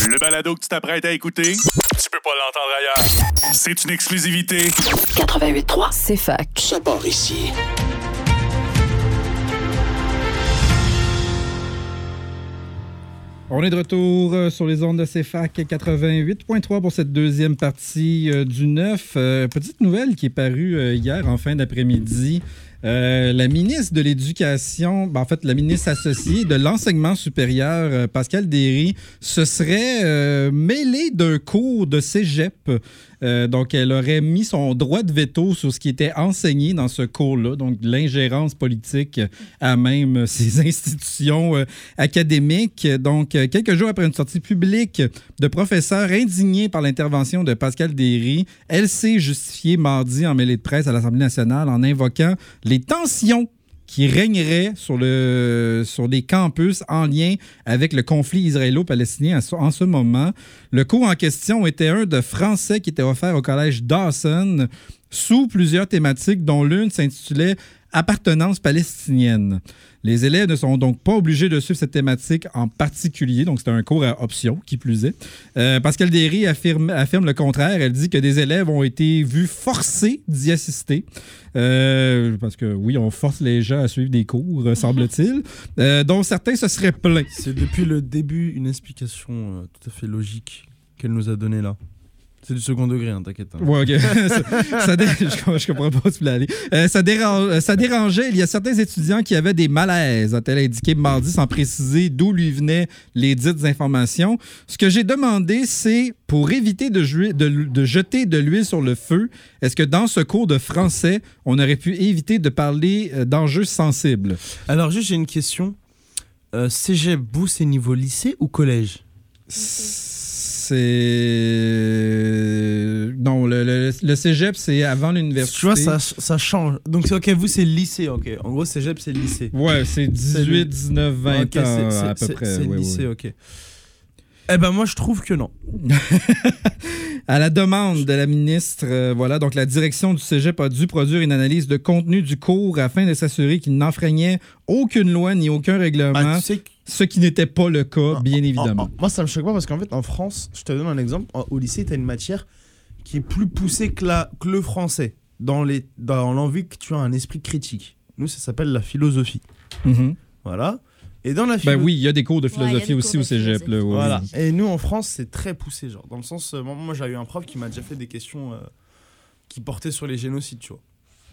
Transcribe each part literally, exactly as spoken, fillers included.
Le balado que tu t'apprêtes à écouter, tu peux pas l'entendre ailleurs. C'est une exclusivité. quatre-vingt-huit trois, c'est fac. Ça part ici. On est de retour sur les ondes de C F A C quatre-vingt-huit point trois pour cette deuxième partie euh, du neuf. Euh, petite nouvelle qui est parue euh, hier en fin d'après-midi. Euh, la ministre de l'Éducation, ben en fait, la ministre associée de l'Enseignement supérieur, euh, Pascale Derry, se serait euh, mêlée d'un cours de cégep. Euh, donc, elle aurait mis son droit de veto sur ce qui était enseigné dans ce cours-là, donc l'ingérence politique à même ces institutions euh, académiques. Donc, euh, quelques jours après une sortie publique de professeurs indignés par l'intervention de Pascale Derry, elle s'est justifiée mardi en mêlée de presse à l'Assemblée nationale en invoquant les tensions qui régneraient sur, le, sur les campus en lien avec le conflit israélo-palestinien en ce moment. Le cours en question était un de français qui était offert au collège Dawson sous plusieurs thématiques, dont l'une s'intitulait « Appartenance palestinienne ». Les élèves ne sont donc pas obligés de suivre cette thématique en particulier, donc c'est un cours à option, qui plus est. Euh, Pascale Derry affirme, affirme le contraire. Elle dit que des élèves ont été vus forcés d'y assister. Euh, parce que oui, on force les gens à suivre des cours, semble-t-il, euh, dont certains se seraient plaints. C'est depuis le début une explication euh, tout à fait logique qu'elle nous a donnée là. C'est du second degré, hein, t'inquiète. Hein. Ouais, OK. ça, ça dé... je, je comprends pas où tu voulais aller. Euh, ça, dérange... ça dérangeait. Il y a certains étudiants qui avaient des malaises, a-t-elle indiqué mardi, sans préciser d'où lui venaient les dites informations. Ce que j'ai demandé, c'est, pour éviter de, jouer... de... de jeter de l'huile sur le feu, est-ce que dans ce cours de français, on aurait pu éviter de parler d'enjeux sensibles? Alors, juste, j'ai une question. Euh, Cégep, vous, c'est niveau lycée ou collège? C'est... Non, le, le, le cégep, c'est avant l'université. Tu vois, ça, ça change. Donc, c'est OK, vous, c'est le lycée, OK. En gros, cégep, c'est le lycée. Ouais, c'est dix-huit, dix-neuf, vingt okay, ans c'est, c'est, à peu c'est, près. C'est le ouais, lycée, ouais. OK. Eh ben, moi, je trouve que non. À la demande de la ministre, euh, voilà, donc la direction du cégep a dû produire une analyse de contenu du cours afin de s'assurer qu'il n'enfreignait aucune loi ni aucun règlement, bah, tu sais que... ce qui n'était pas le cas, bien en, évidemment. En, en, moi, ça me choque pas parce qu'en fait, en France, je te donne un exemple, en, au lycée, tu as une matière qui est plus poussée que, la, que le français, dans, les, dans l'envie que tu as un esprit critique. Nous, ça s'appelle la philosophie. Mm-hmm. Voilà. Et dans la philo... Ben oui, il y a des cours de philosophie ouais, aussi au cégep. Là, ouais, voilà. Oui. Et nous, en France, c'est très poussé. Genre, dans le sens, euh, moi, j'ai eu un prof qui m'a déjà fait des questions euh, qui portaient sur les génocides, tu vois.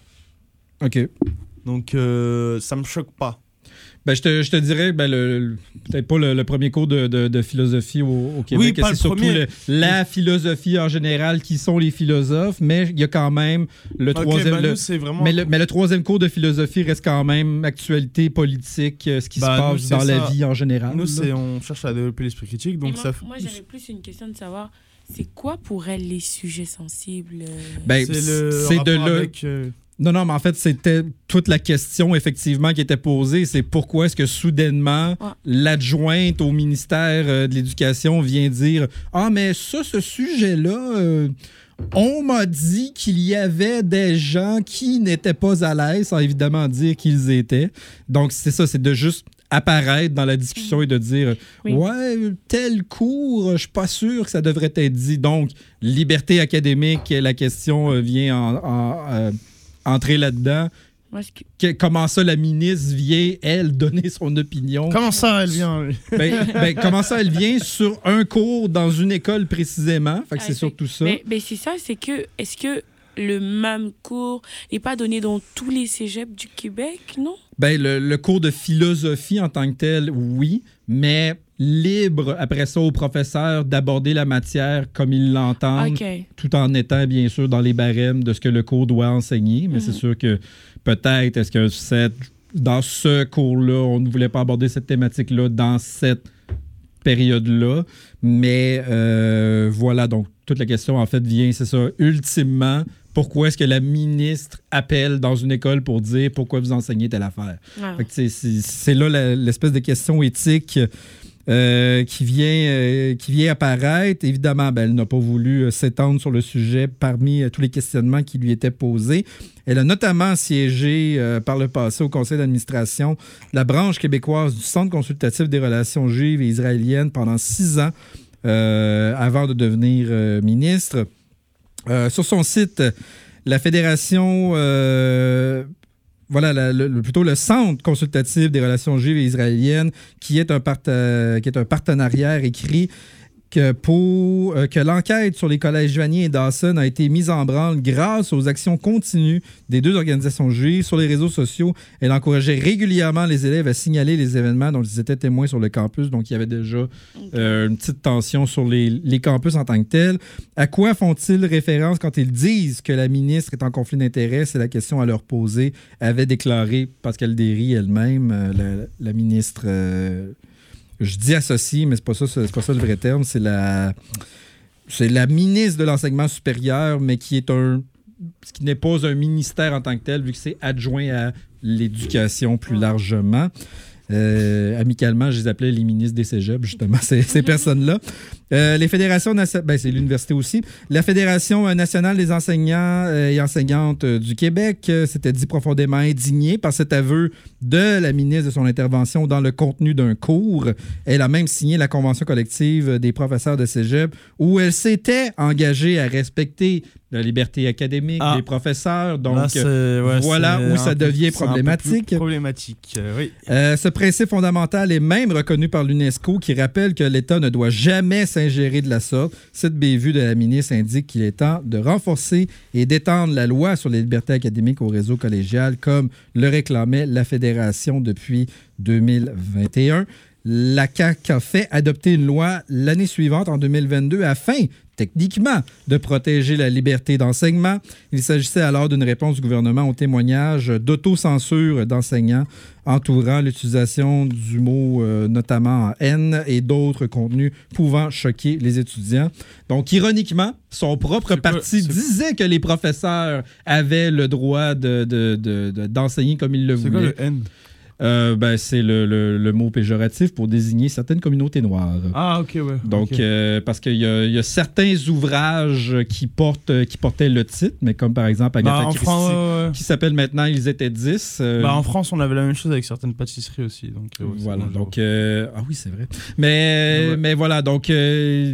OK. Donc, euh, ça me choque pas. Ben, je, te, je te dirais, ben, le, le, peut-être pas le, le premier cours de, de, de philosophie au, au Québec. Oui, pas c'est le surtout premier. Le, la philosophie en général, qui sont les philosophes, mais il y a quand même le okay, troisième... Ben le, nous, c'est vraiment... mais, le, mais le troisième cours de philosophie reste quand même actualité politique, ce qui bah, se passe nous, dans ça. la vie en général. Nous, c'est, on cherche à développer l'esprit critique. Donc moi, ça... moi, j'avais plus une question de savoir, c'est quoi pour elle les sujets sensibles? Ben, c'est le c'est de là... avec... Euh... Non, non, mais en fait, c'était toute la question, effectivement, qui était posée. C'est pourquoi est-ce que, soudainement, ouais. l'adjointe au ministère euh, de l'Éducation vient dire « Ah, mais ça, ce sujet-là, euh, on m'a dit qu'il y avait des gens qui n'étaient pas à l'aise, sans évidemment dire qu'ils étaient. » Donc, c'est ça, c'est de juste apparaître dans la discussion et de dire oui. « Ouais, tel cours, je suis pas sûr que ça devrait être dit. » Donc, liberté académique, la question vient en... en euh, entrer là-dedans. Que... Que, comment ça, la ministre vient, elle, donner son opinion? Comment ça, elle vient? ben, ben, comment ça, elle vient sur un cours dans une école précisément? Fait que ah, c'est, c'est surtout ça. Mais, mais c'est ça, c'est que, est-ce que le même cours n'est pas donné dans tous les cégeps du Québec, non? Ben, le, le cours de philosophie en tant que tel, oui, mais libre, après ça, aux professeurs d'aborder la matière comme ils l'entendent, okay. tout en étant, bien sûr, dans les barèmes de ce que le cours doit enseigner. Mais mm-hmm. c'est sûr que peut-être, est-ce que cette, dans ce cours-là, on ne voulait pas aborder cette thématique-là dans cette période-là. Mais euh, voilà, donc, toute la question, en fait, vient, c'est ça, ultimement, pourquoi est-ce que la ministre appelle dans une école pour dire pourquoi vous enseignez telle affaire? Ah. Fait que c'est, c'est, c'est là la, l'espèce de question éthique euh, qui, vient, euh, qui vient apparaître. Évidemment, ben, elle n'a pas voulu euh, s'étendre sur le sujet parmi euh, tous les questionnements qui lui étaient posés. Elle a notamment siégé euh, par le passé au conseil d'administration de la branche québécoise du Centre consultatif des relations juives et israéliennes pendant six ans, euh, avant de devenir euh, ministre. Euh, sur son site, la Fédération, euh, voilà, la, le, plutôt le Centre consultatif des relations juives et israéliennes, qui est un, part, euh, qui est un partenariat écrit que, pour, euh, que l'enquête sur les collèges Vanier et Dawson a été mise en branle grâce aux actions continues des deux organisations juives. Sur les réseaux sociaux, elle encourageait régulièrement les élèves à signaler les événements dont ils étaient témoins sur le campus. Donc, il y avait déjà euh, une petite tension sur les, les campus en tant que tels. À quoi font-ils référence quand ils disent que la ministre est en conflit d'intérêts? C'est la question à leur poser, avait déclaré Pascal Derry elle-même, euh, la, la ministre... Euh, Je dis associé, mais c'est pas ça, c'est pas ça le vrai terme. C'est la, c'est la ministre de l'enseignement supérieur, mais qui est un, ce qui n'est pas un ministère en tant que tel, vu que c'est adjoint à l'éducation plus largement. Euh, amicalement, je les appelais les ministres des cégeps, justement, ces, ces personnes-là. Euh, les fédérations nationales, ben, c'est l'université aussi. La Fédération nationale des enseignants euh, et enseignantes euh, du Québec euh, s'était dit profondément indignée par cet aveu de la ministre de son intervention dans le contenu d'un cours. Elle a même signé la convention collective des professeurs de cégep où elle s'était engagée à respecter la liberté académique ah. des professeurs. Donc, Là, ouais, voilà où ça devient peu, problématique. Problématique, euh, oui. Euh, ce principe fondamental est même reconnu par l'UNESCO qui rappelle que l'État ne doit jamais s'ingérer de la sorte. Cette bévue de la ministre indique qu'il est temps de renforcer et d'étendre la loi sur les libertés académiques au réseau collégial comme le réclamait la Fédération depuis deux mille vingt et un. La C A Q a fait adopter une loi l'année suivante, en deux mille vingt-deux, afin, techniquement, de protéger la liberté d'enseignement. Il s'agissait alors d'une réponse du gouvernement au témoignage d'autocensure d'enseignants entourant l'utilisation du mot euh, notamment en haine et d'autres contenus pouvant choquer les étudiants. Donc, ironiquement, son propre c'est parti quoi, disait que les professeurs avaient le droit de, de, de, de, d'enseigner comme ils le c'est voulaient. C'est quoi le haine? Euh, ben, c'est le, le, le mot péjoratif pour désigner certaines communautés noires. Ah, OK, ouais. Donc, okay. Euh, parce qu'il y a, il y a certains ouvrages qui, portent, qui portaient le titre, mais comme par exemple Agatha bah, Christie, France, euh... qui s'appelle maintenant Ils étaient dix. Euh... Bah, en France, on avait la même chose avec certaines pâtisseries aussi. Donc, euh, ouais, voilà. Bon, donc, euh... Ah oui, c'est vrai. Mais, ouais. mais voilà, donc... Euh...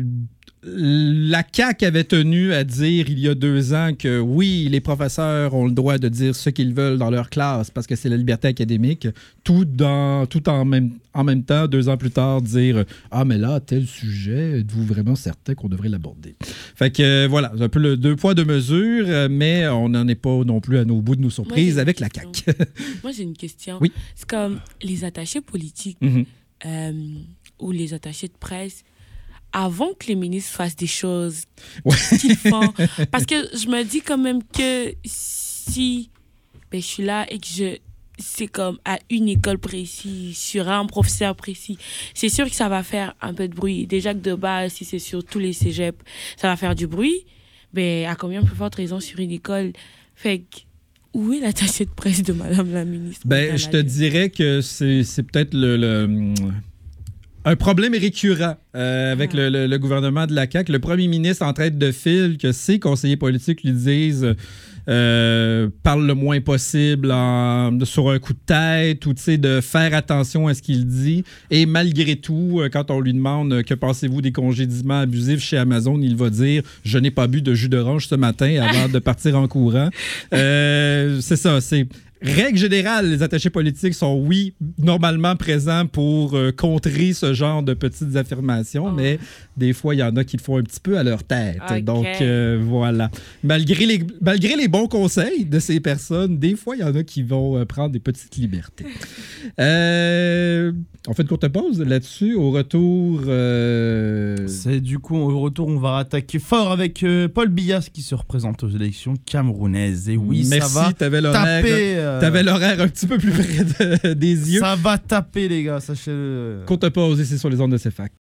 La C A Q avait tenu à dire il y a deux ans que oui, les professeurs ont le droit de dire ce qu'ils veulent dans leur classe parce que c'est la liberté académique, tout, dans, tout en, même, en même temps, deux ans plus tard, dire « Ah, mais là, tel sujet, êtes-vous vraiment certain qu'on devrait l'aborder? » Fait que euh, voilà, c'est un peu le deux poids, deux mesures, mais on n'en est pas non plus à nos bouts de nos surprises avec la C A Q. Moi, j'ai une question. Oui. C'est comme les attachés politiques mm-hmm. euh, ou les attachés de presse, avant que les ministres fassent des choses ouais. qu'ils font. Parce que je me dis quand même que si ben, je suis là et que je, c'est comme à une école précise, sur un professeur précis, c'est sûr que ça va faire un peu de bruit. Déjà que de base, si c'est sur tous les cégeps, ça va faire du bruit. Ben, à combien plus forte raison sur une école? Fait que, où est l'attaché de presse de Madame la ministre? Ben, je te dirais que c'est, c'est peut-être le... le... Un problème récurrent euh, avec ah. le, le, le gouvernement de la C A Q. Le premier ministre en tête de file, que ses conseillers politiques lui disent euh, parle le moins possible en, sur un coup de tête ou de faire attention à ce qu'il dit. Et malgré tout, quand on lui demande que pensez-vous des congédiements abusifs chez Amazon, il va dire je n'ai pas bu de jus d'orange ce matin avant de partir en courant. Euh, c'est ça, c'est... Règle générale, les attachés politiques sont, oui, normalement présents pour euh, contrer ce genre de petites affirmations, oh. mais des fois, il y en a qui le font un petit peu à leur tête. Okay. Donc, euh, voilà. Malgré les, malgré les bons conseils de ces personnes, des fois, il y en a qui vont euh, prendre des petites libertés. euh, on fait une courte pause là-dessus. Au retour... Euh... C'est du coup, au retour, on va attaquer fort avec euh, Paul Biya qui se représente aux élections camerounaises. Et oui, Merci, ça va t'avais l'horaire, taper... Euh... T'avais l'horaire un petit peu plus près de, des yeux. Ça va taper, les gars, sachez-le. Courte pause ici sur les ondes de C F A C.